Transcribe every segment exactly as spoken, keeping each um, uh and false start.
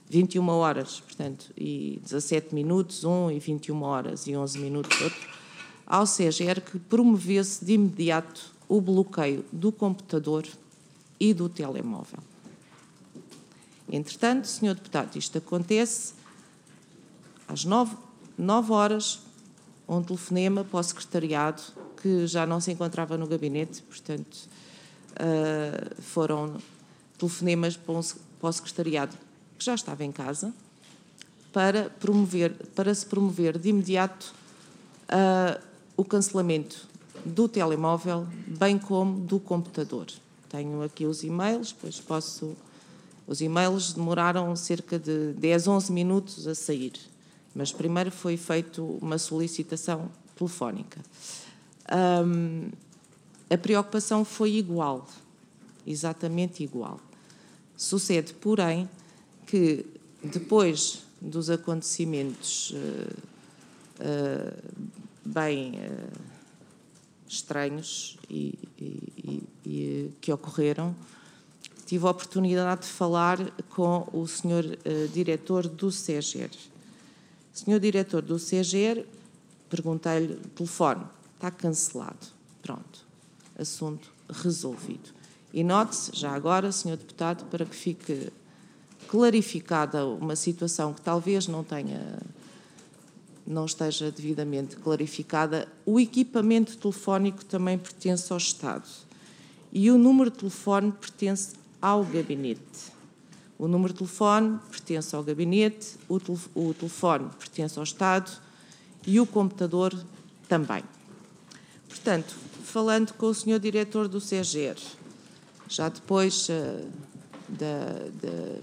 vinte e uma horas, portanto, e dezassete minutos, um, e vinte e uma horas e onze minutos, outro, ao C E G E R que promovesse de imediato o bloqueio do computador e do telemóvel. Entretanto, senhor Deputado, isto acontece às nove, nove horas, um telefonema para o secretariado, que já não se encontrava no gabinete, portanto, uh, foram telefonemas para, um, para o secretariado, que já estava em casa, para, promover, para se promover de imediato uh, o cancelamento do telemóvel, bem como do computador. Tenho aqui os e-mails, pois posso... Os e-mails demoraram cerca de dez, onze minutos a sair, mas primeiro foi feita uma solicitação telefónica. Um, a preocupação foi igual, exatamente igual. Sucede, porém, que depois dos acontecimentos uh, uh, bem uh, estranhos e, e, e que ocorreram, tive a oportunidade de falar com o senhor uh, diretor do C E G E R. Senhor diretor do C E G E R, perguntei-lhe, telefone, está cancelado. Pronto, assunto resolvido. E note-se, já agora, senhor deputado, para que fique clarificada uma situação que talvez não tenha, não esteja devidamente clarificada, o equipamento telefónico também pertence ao Estado e o número de telefone pertence ao gabinete. O número de telefone pertence ao gabinete, o, tel o telefone pertence ao Estado e o computador também. Portanto, falando com o senhor diretor do C E G E R, já depois uh, da, da,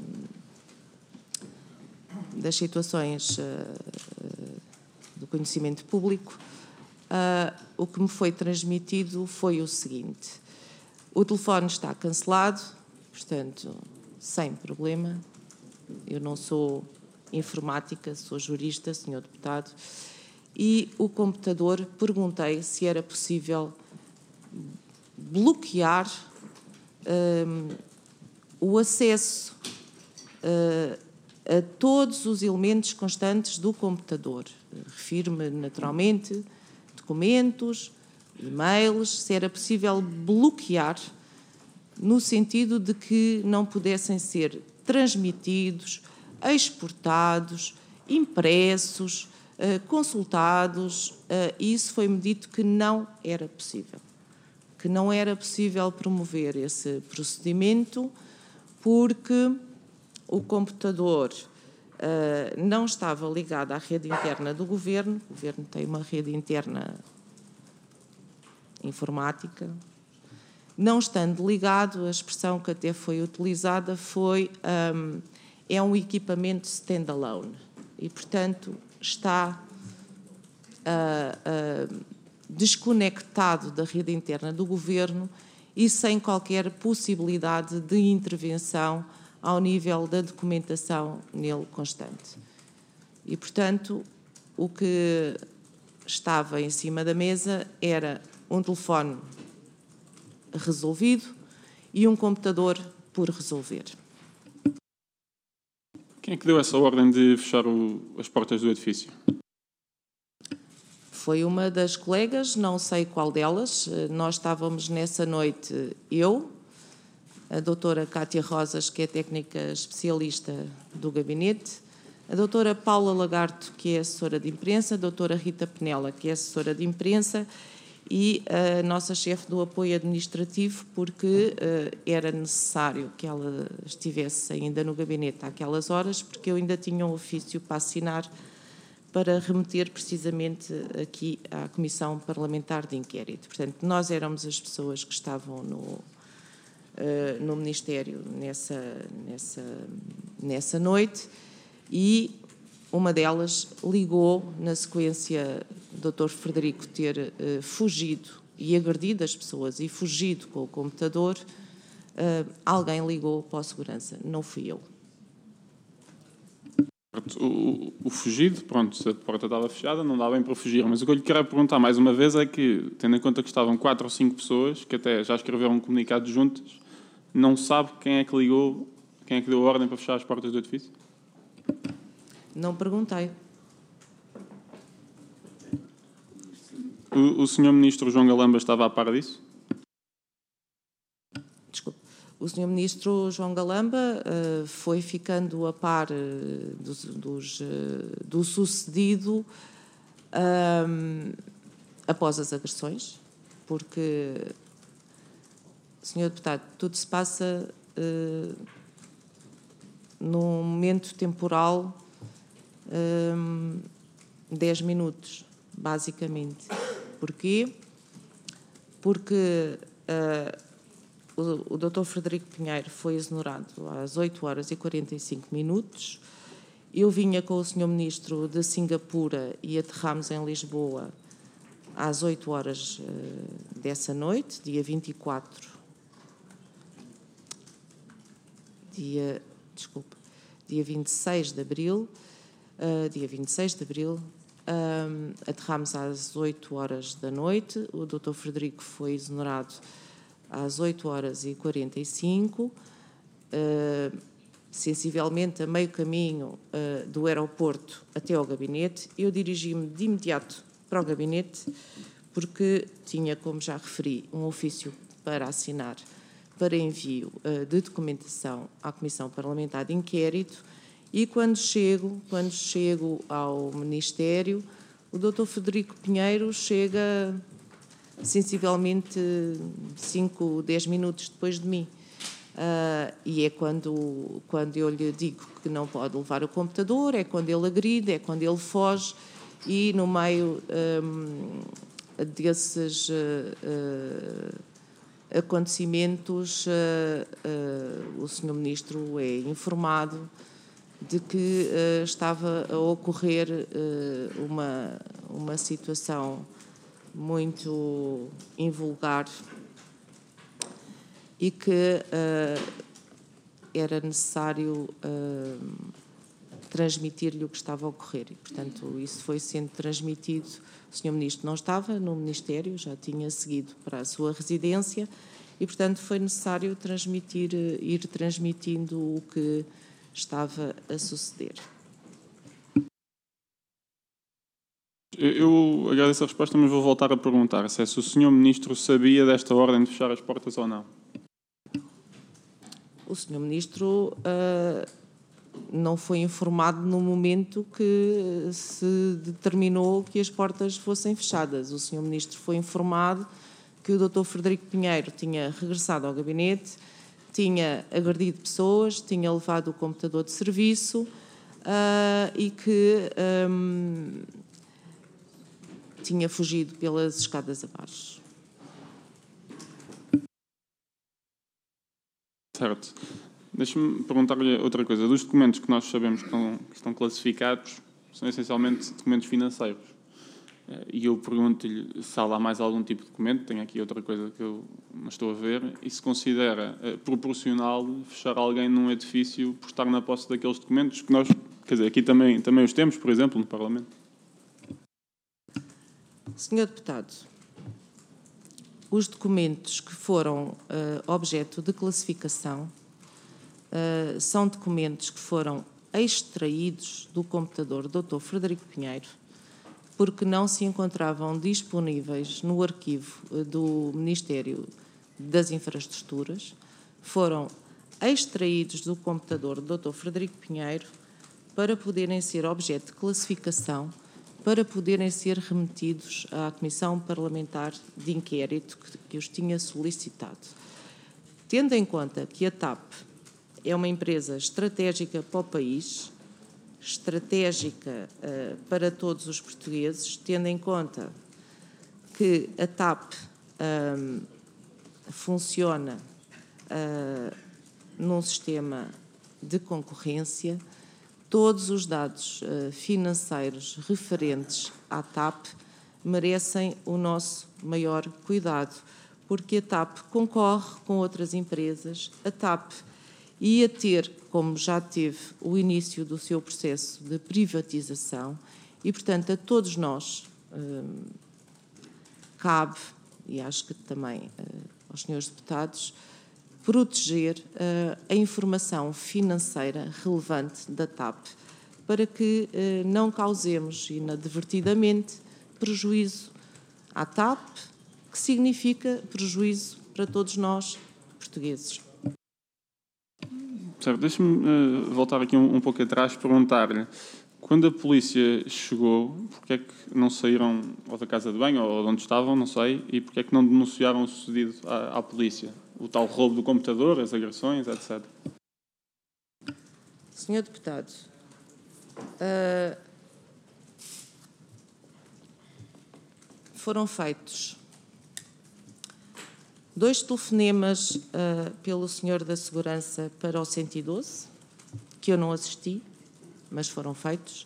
das situações uh, uh, do conhecimento público, uh, o que me foi transmitido foi o seguinte: o telefone está cancelado, portanto, sem problema. Eu não sou informática, sou jurista, senhor deputado, e o computador, perguntei se era possível bloquear um, o acesso uh, a todos os elementos constantes do computador. Refiro-me, naturalmente, documentos, e-mails, se era possível bloquear no sentido de que não pudessem ser transmitidos, exportados, impressos, consultados, e isso foi-me dito que não era possível. Que não era possível promover esse procedimento porque o computador uh, não estava ligado à rede interna do Governo. O Governo tem uma rede interna informática. Não estando ligado, a expressão que até foi utilizada foi um, é um equipamento standalone e, portanto, está uh, uh, desconectado da rede interna do Governo e sem qualquer possibilidade de intervenção ao nível da documentação nele constante. E, portanto, o que estava em cima da mesa era um telefone resolvido e um computador por resolver. Quem é que deu essa ordem de fechar o, as portas do edifício? Foi uma das colegas, não sei qual delas. Nós estávamos nessa noite, eu, a doutora Cátia Rosas, que é técnica especialista do gabinete, a doutora Paula Lagarto, que é assessora de imprensa, a doutora Rita Penela, que é assessora de imprensa, e a nossa chefe do apoio administrativo, porque uh, era necessário que ela estivesse ainda no gabinete àquelas horas, porque eu ainda tinha um ofício para assinar para remeter precisamente aqui à Comissão Parlamentar de Inquérito. Portanto, nós éramos as pessoas que estavam no, uh, no Ministério nessa, nessa, nessa noite e uma delas ligou, na sequência do doutor Frederico ter uh, fugido e agredido as pessoas e fugido com o computador, uh, alguém ligou para a segurança, não fui eu. O, o fugido, pronto, se a porta estava fechada, não dá bem para fugir, mas o que eu lhe quero perguntar mais uma vez é que, tendo em conta que estavam quatro ou cinco pessoas, que até já escreveram um comunicado juntas, não sabe quem é que ligou, quem é que deu a ordem para fechar as portas do edifício? Não perguntei. O, o senhor Ministro João Galamba estava a par disso? Desculpe. O senhor Ministro João Galamba uh, foi ficando a par uh, dos, dos, uh, do sucedido um, após as agressões, porque, senhor Deputado, tudo se passa uh, num momento temporal um, dez minutos, basicamente. Porquê? Porque uh, o, o doutor Frederico Pinheiro foi exonerado às oito horas e quarenta e cinco minutos. Eu vinha com o senhor Ministro de Singapura e aterramos em Lisboa às oito horas uh, dessa noite, dia vinte e quatro. Dia, desculpa, dia vinte e seis de abril, uh, dia vinte e seis de abril, um, aterramos às oito horas da noite. O doutor Frederico foi exonerado às oito horas e quarenta e cinco, uh, sensivelmente a meio caminho uh, do aeroporto até ao gabinete. Eu dirigi-me de imediato para o gabinete, porque tinha, como já referi, um ofício para assinar para envio uh, de documentação à Comissão Parlamentar de Inquérito, e quando chego, quando chego ao Ministério, o doutor Frederico Pinheiro chega sensivelmente cinco, dez minutos depois de mim. Uh, e é quando, quando eu lhe digo que não pode levar o computador, é quando ele agride, é quando ele foge, e no meio um, desses uh, uh, acontecimentos, uh, uh, o senhor Ministro é informado de que uh, estava a ocorrer uh, uma, uma situação muito invulgar e que uh, era necessário uh, transmitir-lhe o que estava a ocorrer. E, portanto, isso foi sendo transmitido. O senhor Ministro não estava no Ministério, já tinha seguido para a sua residência e, portanto, foi necessário transmitir, ir transmitindo o que estava a suceder. Eu agradeço a resposta, mas vou voltar a perguntar se, é se o senhor Ministro sabia desta ordem de fechar as portas ou não. O senhor Ministro uh, não foi informado no momento que se determinou que as portas fossem fechadas. O senhor Ministro foi informado que o doutor Frederico Pinheiro tinha regressado ao gabinete, tinha agredido pessoas, tinha levado o computador de serviço uh, e que um, tinha fugido pelas escadas abaixo. Certo. Deixe-me perguntar-lhe outra coisa. Dos documentos que nós sabemos que estão, que estão classificados, são essencialmente documentos financeiros. E eu pergunto-lhe se há lá mais algum tipo de documento, tenho aqui outra coisa que eu não estou a ver, e se considera uh, proporcional fechar alguém num edifício por estar na posse daqueles documentos que nós, quer dizer, aqui também, também os temos, por exemplo, no Parlamento. senhor Deputado, os documentos que foram uh, objeto de classificação uh, são documentos que foram extraídos do computador do doutor Frederico Pinheiro, porque não se encontravam disponíveis no arquivo do Ministério das Infraestruturas, foram extraídos do computador do doutor Frederico Pinheiro para poderem ser objeto de classificação, para poderem ser remetidos à Comissão Parlamentar de Inquérito que, que os tinha solicitado. Tendo em conta que a T A P é uma empresa estratégica para o país, estratégica uh, para todos os portugueses, tendo em conta que a T A P um, funciona uh, num sistema de concorrência, todos os dados uh, financeiros referentes à T A P merecem o nosso maior cuidado, porque a T A P concorre com outras empresas, a T A P ia ter, como já teve, o início do seu processo de privatização e, portanto, a todos nós hum, cabe, e acho que também uh, aos senhores deputados, proteger uh, a informação financeira relevante da T A P para que eh, não causemos inadvertidamente prejuízo à T A P, que significa prejuízo para todos nós, portugueses. Certo, deixe-me uh, voltar aqui um, um pouco atrás e perguntar-lhe, quando a polícia chegou, porque é que não saíram ou da casa de banho ou de onde estavam, não sei, e porque é que não denunciaram o sucedido à, à polícia? O tal roubo do computador, as agressões, etcétera. senhor Deputado, uh, foram feitos dois telefonemas uh, pelo senhor da Segurança para o cento e doze, que eu não assisti, mas foram feitos.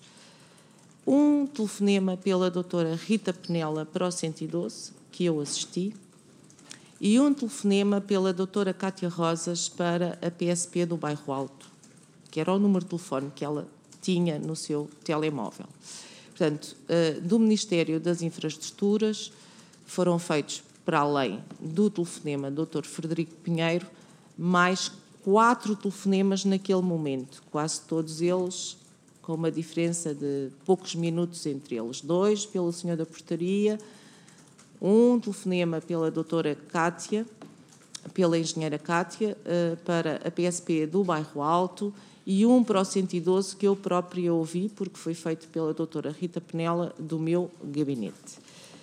Um telefonema pela doutora Rita Penela para o cento e doze, que eu assisti. E um telefonema pela doutora Cátia Rosas para a P S P do Bairro Alto, que era o número de telefone que ela tinha no seu telemóvel. Portanto, do Ministério das Infraestruturas foram feitos, para além do telefonema do doutor Frederico Pinheiro, mais quatro telefonemas naquele momento, quase todos eles com uma diferença de poucos minutos entre eles. Dois pelo senhor da Portaria, um telefonema pela doutora Cátia, pela engenheira Cátia, para a P S P do Bairro Alto, e um para o cento e doze que eu própria ouvi, porque foi feito pela doutora Rita Penela, do meu gabinete.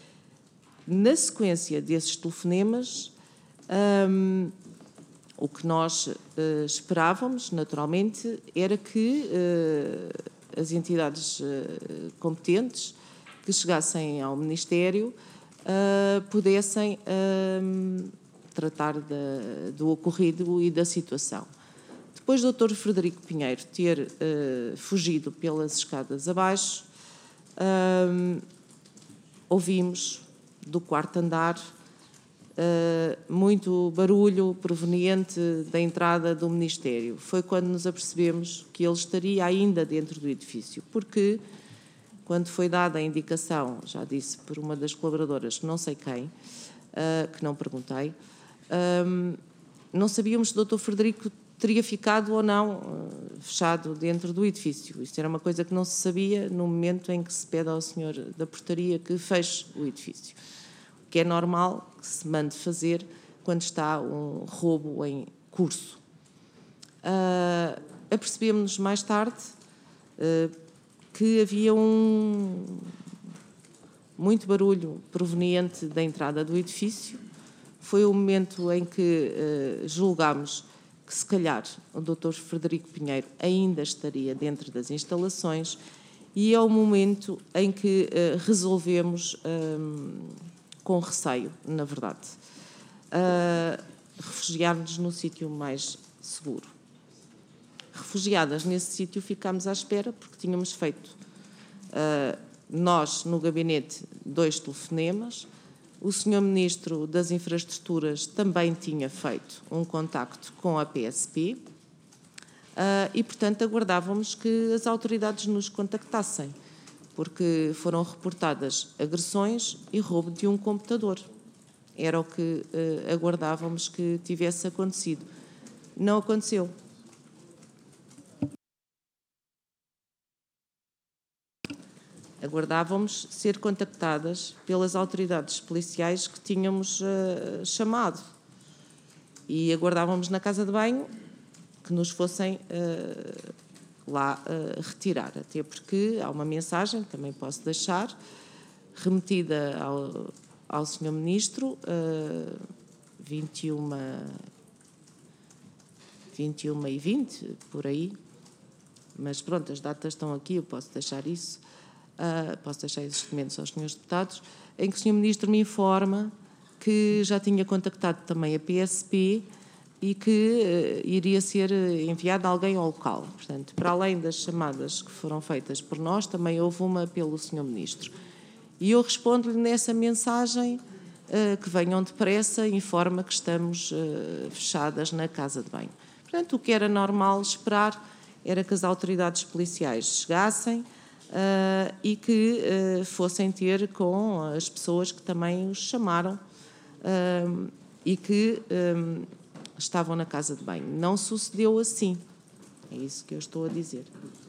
Na sequência desses telefonemas, um, o que nós uh, esperávamos, naturalmente, era que uh, as entidades uh, competentes que chegassem ao Ministério uh, pudessem uh, tratar da, do ocorrido e da situação. Depois do doutor Frederico Pinheiro ter uh, fugido pelas escadas abaixo, uh, ouvimos do quarto andar uh, muito barulho proveniente da entrada do Ministério. Foi quando nos apercebemos que ele estaria ainda dentro do edifício, porque quando foi dada a indicação, já disse por uma das colaboradoras, não sei quem, uh, que não perguntei, um, não sabíamos se o doutor Frederico teria ficado ou não uh, fechado dentro do edifício. Isto era uma coisa que não se sabia no momento em que se pede ao senhor da Portaria que feche o edifício, o que é normal que se mande fazer quando está um roubo em curso. Uh, apercebemos-nos mais tarde uh, que havia um muito barulho proveniente da entrada do edifício. Foi o momento em que uh, julgámos que, se calhar, o doutor Frederico Pinheiro ainda estaria dentro das instalações, e é o momento em que uh, resolvemos, um, com receio, na verdade, uh, refugiar-nos no sítio mais seguro. Refugiadas nesse sítio, ficámos à espera, porque tínhamos feito, uh, nós, no gabinete, dois telefonemas. O senhor Ministro das Infraestruturas também tinha feito um contacto com a P S P uh, e, portanto, aguardávamos que as autoridades nos contactassem, porque foram reportadas agressões e roubo de um computador. Era o que uh, aguardávamos que tivesse acontecido. Não aconteceu. Aguardávamos ser contactadas pelas autoridades policiais que tínhamos uh, chamado, e aguardávamos na casa de banho que nos fossem uh, lá uh, retirar, até porque há uma mensagem, também posso deixar, remetida ao, ao senhor Ministro, uh, vinte e uma e vinte, por aí, mas pronto, as datas estão aqui, eu posso deixar isso. Uh, posso deixar esses documentos aos senhores deputados, em que o senhor Ministro me informa que já tinha contactado também a P S P e que uh, iria ser enviado alguém ao local. Portanto, para além das chamadas que foram feitas por nós, também houve uma pelo senhor Ministro. E eu respondo-lhe nessa mensagem uh, que venham depressa, informa que estamos uh, fechadas na casa de banho. Portanto, o que era normal esperar era que as autoridades policiais chegassem Uh, e que uh, fossem ter com as pessoas que também os chamaram uh, e que um, estavam na casa de banho. Não sucedeu assim. É isso que eu estou a dizer.